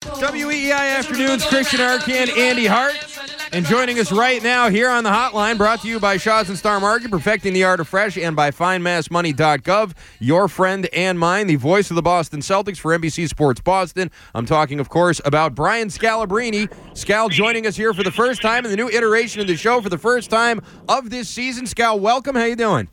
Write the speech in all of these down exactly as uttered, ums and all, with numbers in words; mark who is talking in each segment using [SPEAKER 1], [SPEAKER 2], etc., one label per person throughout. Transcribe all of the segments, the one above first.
[SPEAKER 1] W E E I Afternoons, Christian Arcan, Andy Hart. And joining us right now here on the hotline, brought to you by Shaw's and Star Market, perfecting the art of fresh, and by Find Mass Money dot gov, your friend and mine, the voice of the Boston Celtics for N B C Sports Boston. I'm talking, of course, about Brian Scalabrine. Scal joining us here for the first time in the new iteration of the show for the first time of this season. Scal, welcome. How you doing?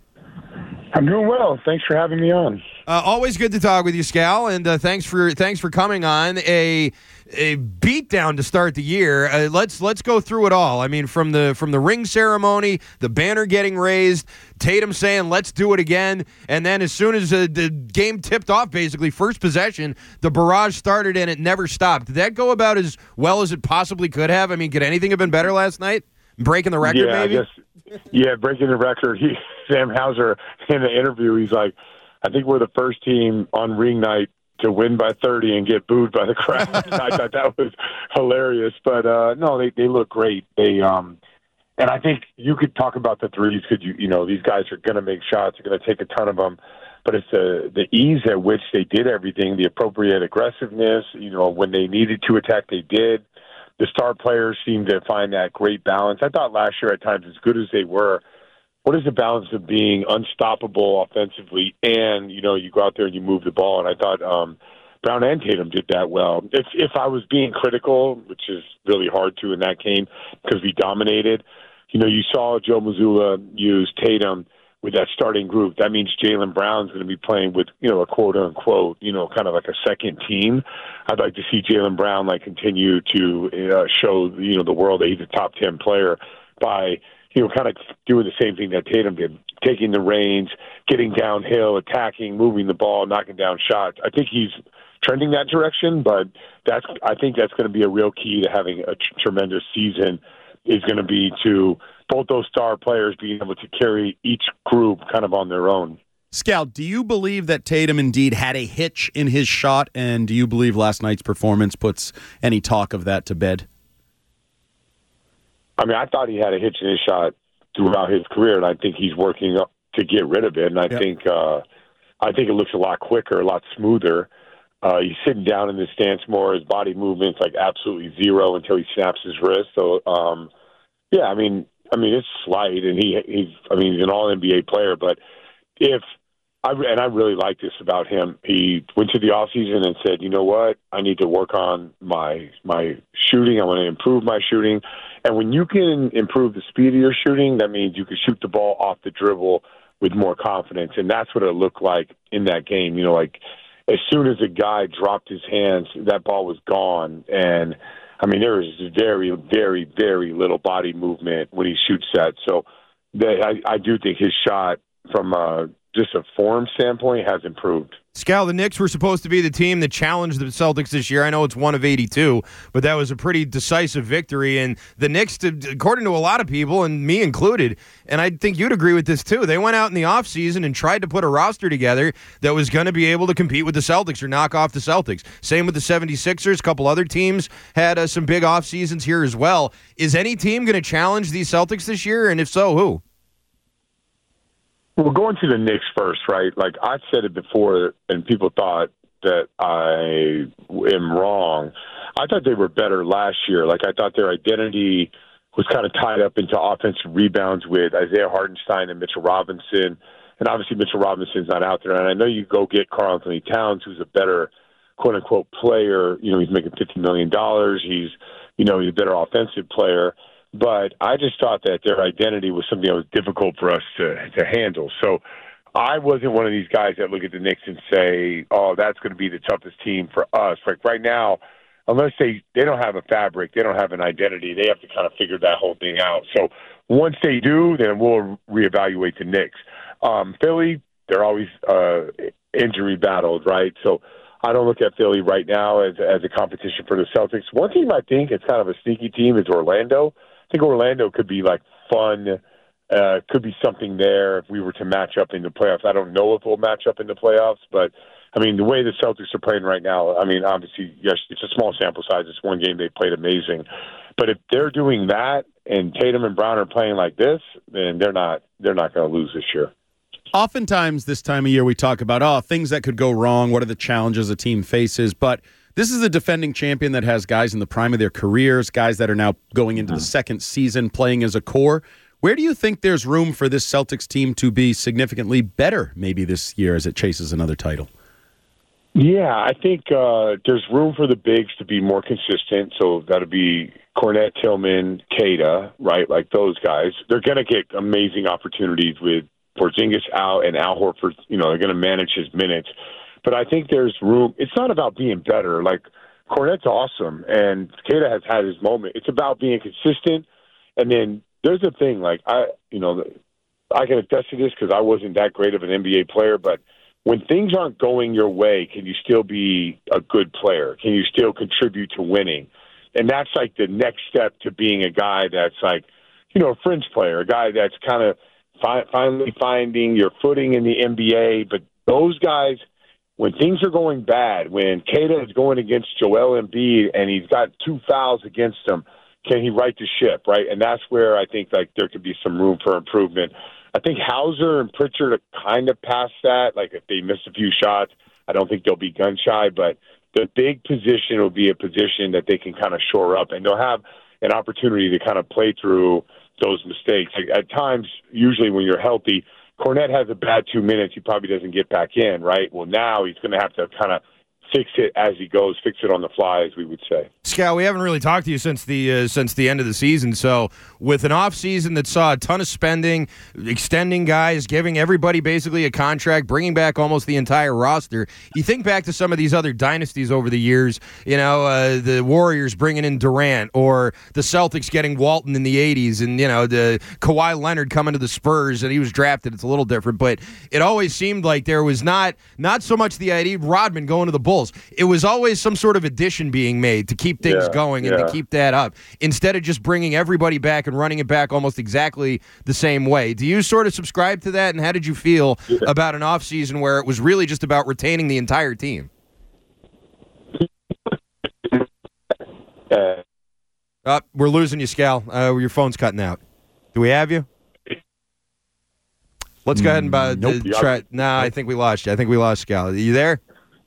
[SPEAKER 2] I'm doing well. Thanks for having me on.
[SPEAKER 1] Uh, always good to talk with you, Scal, and uh, thanks for thanks for coming on. A a beatdown to start the year. Uh, let's let's go through it all. I mean, from the from the ring ceremony, the banner getting raised, Tatum saying "Let's do it again," and then as soon as uh, the game tipped off, basically first possession, the barrage started and it never stopped. Did that go about as well as it possibly could have? I mean, could anything have been better last night? Breaking the record,
[SPEAKER 2] yeah,
[SPEAKER 1] maybe.
[SPEAKER 2] I guess, yeah, breaking the record. He, Sam Hauser in the interview, he's like, I think we're the first team on ring night to win by thirty and get booed by the crowd. I thought that was hilarious. But, uh, no, they, they look great. They um, And I think you could talk about the threes because, you, you know, these guys are going to make shots. They're going to take a ton of them. But it's the, the ease at which they did everything, the appropriate aggressiveness. You know, when they needed to attack, they did. The star players seemed to find that great balance. I thought last year at times, as good as they were, what is the balance of being unstoppable offensively and, you know, you go out there and you move the ball? And I thought um, Brown and Tatum did that well. If, if I was being critical, which is really hard to in that game because we dominated, you know, you saw Joe Mazzulla use Tatum with that starting group. That means Jaylen Brown's going to be playing with, you know, a quote-unquote, you know, kind of like a second team. I'd like to see Jaylen Brown, like, continue to uh, show, you know, the world that he's a top ten player by – you know, kind of doing the same thing that Tatum did, taking the reins, getting downhill, attacking, moving the ball, knocking down shots. I think he's trending that direction, but that's I think that's going to be a real key to having a tr- tremendous season is going to be to both those star players being able to carry each group kind of on their own.
[SPEAKER 3] Scal, do you believe that Tatum indeed had a hitch in his shot, and do you believe last night's performance puts any talk of that to bed?
[SPEAKER 2] I mean, I thought he had a hitch in his shot throughout his career, and I think he's working up to get rid of it. And I yep. think uh, I think it looks a lot quicker, a lot smoother. Uh, he's sitting down in the stance more. His body movement's like absolutely zero until he snaps his wrist. So, um, yeah, I mean, I mean it's slight, and he he's I mean he's an All N B A player. But if I and I really like this about him, he went to the offseason and said, you know what, I need to work on my my shooting. I want to improve my shooting. And when you can improve the speed of your shooting, that means you can shoot the ball off the dribble with more confidence. And that's what it looked like in that game. You know, like as soon as a guy dropped his hands, that ball was gone. And, I mean, there is very, very, very little body movement when he shoots that. So they, I, I do think his shot from uh, just a form standpoint has improved.
[SPEAKER 1] Scal, the Knicks were supposed to be the team that challenged the Celtics this year. I know it's one of eighty-two, but that was a pretty decisive victory. And the Knicks, according to a lot of people, and me included, and I think you'd agree with this too, they went out in the offseason and tried to put a roster together that was going to be able to compete with the Celtics or knock off the Celtics. Same with the seventy-sixers. A couple other teams had uh, some big offseasons here as well. Is any team going to challenge these Celtics this year? And if so, who?
[SPEAKER 2] Well, going to the Knicks first, right? Like I've said it before, and people thought that I am wrong. I thought they were better last year. Like I thought their identity was kind of tied up into offensive rebounds with Isaiah Hartenstein and Mitchell Robinson. And obviously Mitchell Robinson's not out there. And I know you go get Karl Anthony Towns, who's a better quote-unquote player. You know, he's making fifty million dollars. He's, you know, he's a better offensive player. But I just thought that their identity was something that was difficult for us to, to handle. So I wasn't one of these guys that look at the Knicks and say, oh, that's going to be the toughest team for us. Like right now, unless they, they don't have a fabric, they don't have an identity, they have to kind of figure that whole thing out. So once they do, then we'll reevaluate the Knicks. Um, Philly, they're always uh, injury battled, right? So I don't look at Philly right now as, as a competition for the Celtics. One team I think is kind of a sneaky team is Orlando. I think Orlando could be like fun, uh, could be something there if we were to match up in the playoffs. I don't know if we'll match up in the playoffs, but I mean, the way the Celtics are playing right now, I mean, obviously, yes, it's a small sample size. It's one game they played amazing. But if they're doing that and Tatum and Brown are playing like this, then they're not they're not going to lose this year.
[SPEAKER 3] Oftentimes this time of year we talk about, oh, things that could go wrong, what are the challenges a team faces, but This is a defending champion that has guys in the prime of their careers, guys that are now going into the second season playing as a core. Where do you think there's room for this Celtics team to be significantly better maybe this year as it chases another title?
[SPEAKER 2] Yeah, I think uh, there's room for the bigs to be more consistent. So that'll be Kornet, Tillman, Queta, right? Like those guys. They're going to get amazing opportunities with Porzingis out and Al Horford. You know, they're going to manage his minutes. But I think there's room. It's not about being better. Like Kornet's awesome, and Queta has had his moment. It's about being consistent. And then there's a thing, like I, you know, I can attest to this because I wasn't that great of an N B A player, but when things aren't going your way, can you still be a good player? Can you still contribute to winning? And that's like the next step to being a guy that's like, you know, a fringe player, a guy that's kind of fi- finally finding your footing in the N B A. But those guys, when things are going bad, when Queta is going against Joel Embiid and he's got two fouls against him, can he right the ship, right? And that's where I think like there could be some room for improvement. I think Hauser and Pritchard are kind of past that. Like if they miss a few shots, I don't think they'll be gun shy. But the big position will be a position that they can kind of shore up, and they'll have an opportunity to kind of play through those mistakes. Like at times, usually when you're healthy, Kornet has a bad two minutes. He probably doesn't get back in, right? Well, now he's going to have to kind of fix it as he goes, fix it on the fly, as we would say.
[SPEAKER 1] Scal, we haven't really talked to you since the uh, since the end of the season. So with an off season that saw a ton of spending, extending guys, giving everybody basically a contract, bringing back almost the entire roster, you think back to some of these other dynasties over the years, you know, uh, the Warriors bringing in Durant, or the Celtics getting Walton in the eighties, and, you know, the Kawhi Leonard coming to the Spurs, and he was drafted. It's a little different, but it always seemed like there was not, not so much the idea of Rodman going to the Bulls. It was always some sort of addition being made to keep things
[SPEAKER 2] yeah,
[SPEAKER 1] going and
[SPEAKER 2] yeah.
[SPEAKER 1] to keep that up, instead of just bringing everybody back and running it back almost exactly the same way. Do you sort of subscribe to that, and how did you feel yeah. about an offseason where it was really just about retaining the entire team? Uh, oh, we're losing you, Scal. Uh, your phone's cutting out. Do we have you? Let's go ahead and uh,
[SPEAKER 3] nope.
[SPEAKER 1] try. No, nah, I think we lost you. I think we lost Scal. Are you there?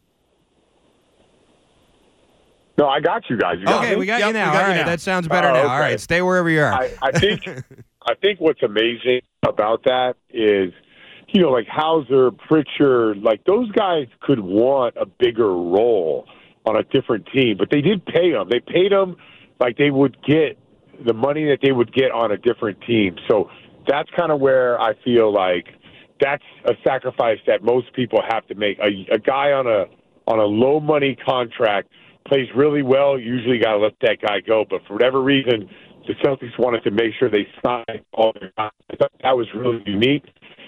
[SPEAKER 2] No, I got you guys. You got
[SPEAKER 1] okay,
[SPEAKER 2] me?
[SPEAKER 1] we got
[SPEAKER 3] yep,
[SPEAKER 1] you now.
[SPEAKER 3] Got
[SPEAKER 1] All
[SPEAKER 3] you
[SPEAKER 1] right,
[SPEAKER 3] now.
[SPEAKER 1] that sounds better
[SPEAKER 2] oh,
[SPEAKER 1] now.
[SPEAKER 2] okay.
[SPEAKER 1] All right, stay wherever you are.
[SPEAKER 2] I, I think I think what's amazing about that is, you know, like Hauser, Pritchard, like those guys could want a bigger role on a different team, but they did pay them. They paid them like they would get the money that they would get on a different team. So that's kind of where I feel like that's a sacrifice that most people have to make. A, a guy on a on a low money contract plays really well. Usually got to let that guy go, but for whatever reason, the Celtics wanted to make sure they signed all their guys. I thought that was really unique.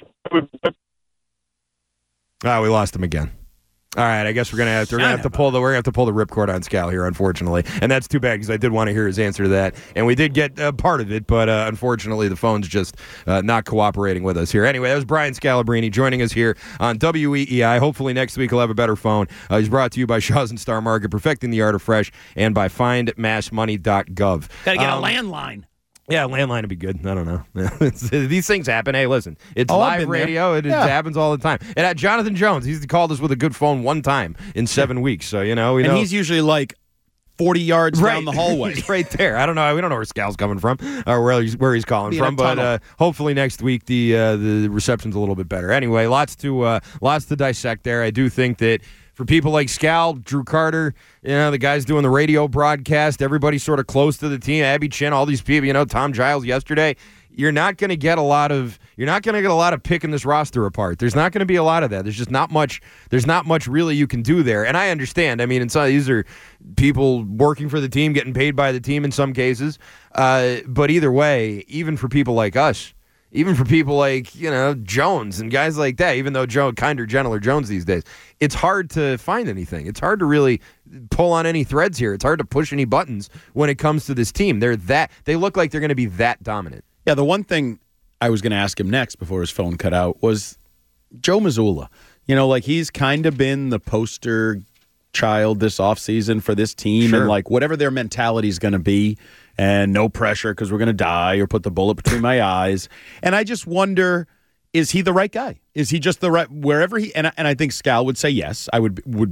[SPEAKER 1] Ah, we lost him again. All right, I guess we're gonna have to we're gonna have to pull the we're gonna have to pull the ripcord on Scal here, unfortunately, and that's too bad because I did want to hear his answer to that, and we did get uh, part of it, but uh, unfortunately the phone's just uh, not cooperating with us here. Anyway, that was Brian Scalabrine joining us here on W E E I. Hopefully next week he'll have a better phone. Uh, he's brought to you by Shaw's and Star Market, perfecting the art of fresh, and by find mass money dot gov.
[SPEAKER 3] Got to get
[SPEAKER 1] um,
[SPEAKER 3] a landline.
[SPEAKER 1] Yeah, landline would be good. I don't know. These things happen. Hey, listen, it's
[SPEAKER 3] Oh, I've
[SPEAKER 1] live
[SPEAKER 3] been there.
[SPEAKER 1] radio. It,
[SPEAKER 3] Yeah.
[SPEAKER 1] it happens all the time. And uh, Jonathan Jones, he's called us with a good phone one time in seven weeks. So, you know, we
[SPEAKER 3] And
[SPEAKER 1] know.
[SPEAKER 3] he's usually like forty yards
[SPEAKER 1] right.
[SPEAKER 3] down the hallway.
[SPEAKER 1] He's right there. I don't know. We don't know where Scal's coming from or where he's, where he's calling
[SPEAKER 3] Be in a
[SPEAKER 1] from. But
[SPEAKER 3] tunnel.
[SPEAKER 1] uh, hopefully next week the uh, the reception's a little bit better. Anyway, lots to uh, lots to dissect there. I do think that for people like Scal, Drew Carter, you know, the guys doing the radio broadcast, everybody sort of close to the team, Abby Chin, all these people, you know, Tom Giles yesterday, you're not going to get a lot of you're not going to get a lot of picking this roster apart. There's not going to be a lot of that. There's just not much there's not much really you can do there. And I understand. I mean, and some these are people working for the team, getting paid by the team in some cases. Uh, but either way, even for people like us, even for people like, you know, Jones and guys like that, even though Joe kinder, gentler Jones these days, it's hard to find anything. It's hard to really pull on any threads here. It's hard to push any buttons when it comes to this team. They're that they look like they're going to be that dominant.
[SPEAKER 3] Yeah, the one thing I was going to ask him next before his phone cut out was Joe Mazzulla. You know, like he's kind of been the poster child this offseason for this team,
[SPEAKER 1] Sure.
[SPEAKER 3] and like whatever their mentality is going to be, and no pressure because we're going to die or put the bullet between my eyes. And I just wonder, is he the right guy? Is he just the right, wherever he, and, I- and I think Scal would say yes. I would would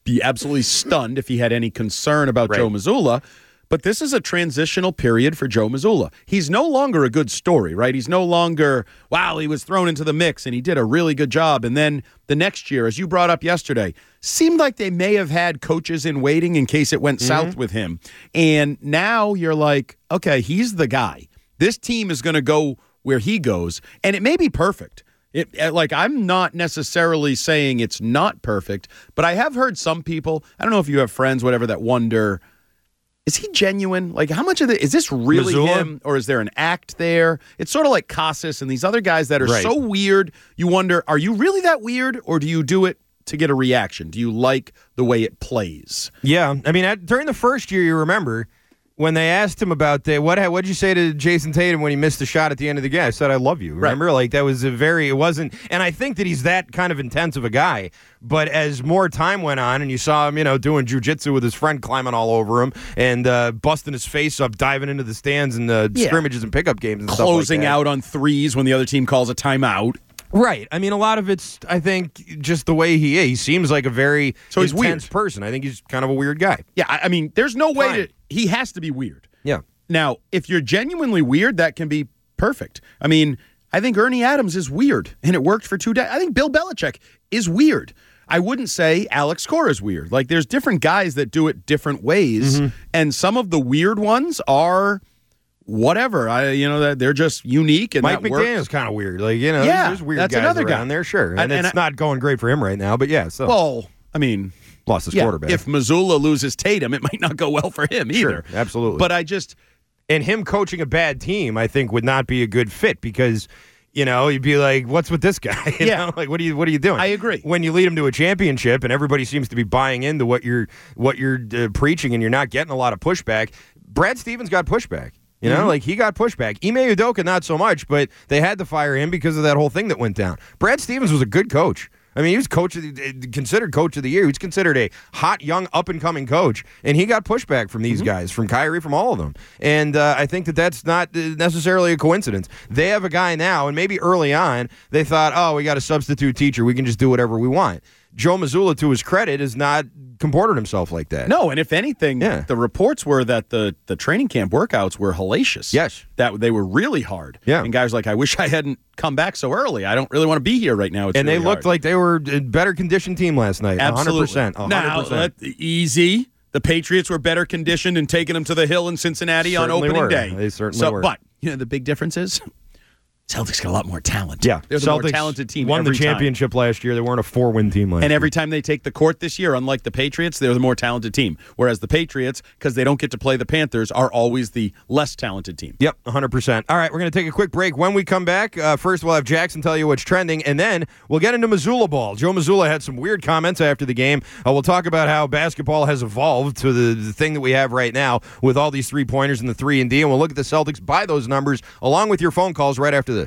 [SPEAKER 3] be absolutely stunned if he had any concern about
[SPEAKER 1] Right.
[SPEAKER 3] Joe Mazzulla. But this is a transitional period for Joe Mazzulla. He's no longer a good story, right? He's no longer, wow, he was thrown into the mix and he did a really good job. And then the next year, as you brought up yesterday, seemed like they may have had coaches in waiting in case it went mm-hmm. south with him. And now you're like, okay, he's the guy. This team is going to go where he goes, and it may be perfect. It, like, I'm not necessarily saying it's not perfect, but I have heard some people, I don't know if you have friends, whatever, that wonder, is he genuine? Like, how much of it, is this really
[SPEAKER 1] Mazzulla?
[SPEAKER 3] him, or is there an act there? It's sort of like Casas and these other guys that are
[SPEAKER 1] Right.
[SPEAKER 3] so weird, you wonder, are you really that weird, or do you do it to get a reaction? Do you like the way it plays?
[SPEAKER 1] Yeah, I mean, at, during the first year, you remember, when they asked him about the, what what did you say to Jason Tatum when he missed the shot at the end of the game? I said, I love you. Remember? Right. Like, that was a very, it wasn't, and I think that he's that kind of intense of a guy. But as more time went on and you saw him, you know, doing jujitsu with his friend climbing all over him and uh, busting his face up, diving into the stands and the yeah. scrimmages and pickup games and
[SPEAKER 3] Closing
[SPEAKER 1] stuff like that.
[SPEAKER 3] out on threes when the other team calls a timeout.
[SPEAKER 1] Right. I mean, a lot of it's, I think, just the way he is. He seems like a very
[SPEAKER 3] so he's
[SPEAKER 1] intense
[SPEAKER 3] weird.
[SPEAKER 1] person. I think he's kind of a weird guy.
[SPEAKER 3] Yeah, I, I mean, there's no way
[SPEAKER 1] Fine.
[SPEAKER 3] to, he has to be weird.
[SPEAKER 1] Yeah.
[SPEAKER 3] Now, if you're genuinely weird, that can be perfect. I mean, I think Ernie Adams is weird, and it worked for two days. I think Bill Belichick is weird. I wouldn't say Alex Cora is weird. Like, there's different guys that do it different ways, mm-hmm. and some of the weird ones are whatever. I, you know, they're just unique, and
[SPEAKER 1] Mike
[SPEAKER 3] that
[SPEAKER 1] McDaniel's kind of weird. Like, you know,
[SPEAKER 3] yeah,
[SPEAKER 1] there's weird
[SPEAKER 3] that's
[SPEAKER 1] guys
[SPEAKER 3] another
[SPEAKER 1] around
[SPEAKER 3] guy.
[SPEAKER 1] there, sure, and,
[SPEAKER 3] and, and
[SPEAKER 1] it's
[SPEAKER 3] I,
[SPEAKER 1] not going great for him right now. But yeah, so
[SPEAKER 3] well, I mean.
[SPEAKER 1] Lost his
[SPEAKER 3] yeah,
[SPEAKER 1] quarterback.
[SPEAKER 3] If Mazzulla loses Tatum, it might not go well for him either.
[SPEAKER 1] Sure, absolutely.
[SPEAKER 3] But I just...
[SPEAKER 1] And him coaching a bad team, I think, would not be a good fit because, you know, you'd be like, what's with this guy? You
[SPEAKER 3] yeah.
[SPEAKER 1] know? Like, what are you what are you doing?
[SPEAKER 3] I agree.
[SPEAKER 1] When you lead him to a championship and everybody seems to be buying into what you're what you're uh, preaching and you're not getting a lot of pushback, Brad Stevens got pushback. You know, mm-hmm. like he got pushback. Ime Udoka, not so much, but they had to fire him because of that whole thing that went down. Brad Stevens was a good coach. I mean, he was coach of the, considered coach of the year. He was considered a hot, young, up-and-coming coach, and he got pushback from these mm-hmm. guys, from Kyrie, from all of them. And uh, I think that that's not necessarily a coincidence. They have a guy now, and maybe early on, they thought, oh, we got a substitute teacher. We can just do whatever we want. Joe Mazzulla, to his credit, has not comported himself like that.
[SPEAKER 3] No, and if anything,
[SPEAKER 1] yeah.
[SPEAKER 3] the reports were that the, the training camp workouts were hellacious.
[SPEAKER 1] Yes.
[SPEAKER 3] That they were really hard.
[SPEAKER 1] Yeah.
[SPEAKER 3] And guys were like, I wish I hadn't come back so early. I don't really want to be here right now. It's
[SPEAKER 1] and
[SPEAKER 3] really
[SPEAKER 1] they looked
[SPEAKER 3] hard.
[SPEAKER 1] like they were a better conditioned team last night.
[SPEAKER 3] Absolutely.
[SPEAKER 1] one hundred percent. one hundred percent.
[SPEAKER 3] Now, let, easy. The Patriots were better conditioned and taking them to the hill in Cincinnati
[SPEAKER 1] certainly
[SPEAKER 3] on opening
[SPEAKER 1] were.
[SPEAKER 3] day.
[SPEAKER 1] They certainly
[SPEAKER 3] so,
[SPEAKER 1] were.
[SPEAKER 3] But, you know, the big difference is Celtics got a lot more talent.
[SPEAKER 1] Yeah.
[SPEAKER 3] They're the
[SPEAKER 1] Celtics
[SPEAKER 3] more talented team
[SPEAKER 1] won
[SPEAKER 3] every
[SPEAKER 1] the championship
[SPEAKER 3] time.
[SPEAKER 1] last year. They weren't a four-win team last
[SPEAKER 3] And
[SPEAKER 1] year.
[SPEAKER 3] every time they take the court this year, unlike the Patriots, they're the more talented team. Whereas the Patriots, because they don't get to play the Panthers, are always the less talented team.
[SPEAKER 1] Yep, one hundred percent. All right, we're going to take a quick break. When we come back, uh, first we'll have Jackson tell you what's trending, and then we'll get into Mazzulla ball. Joe Mazzulla had some weird comments after the game. Uh, we'll talk about how basketball has evolved to the, the thing that we have right now with all these three-pointers and the three and D, and we'll look at the Celtics by those numbers along with your phone calls right after this.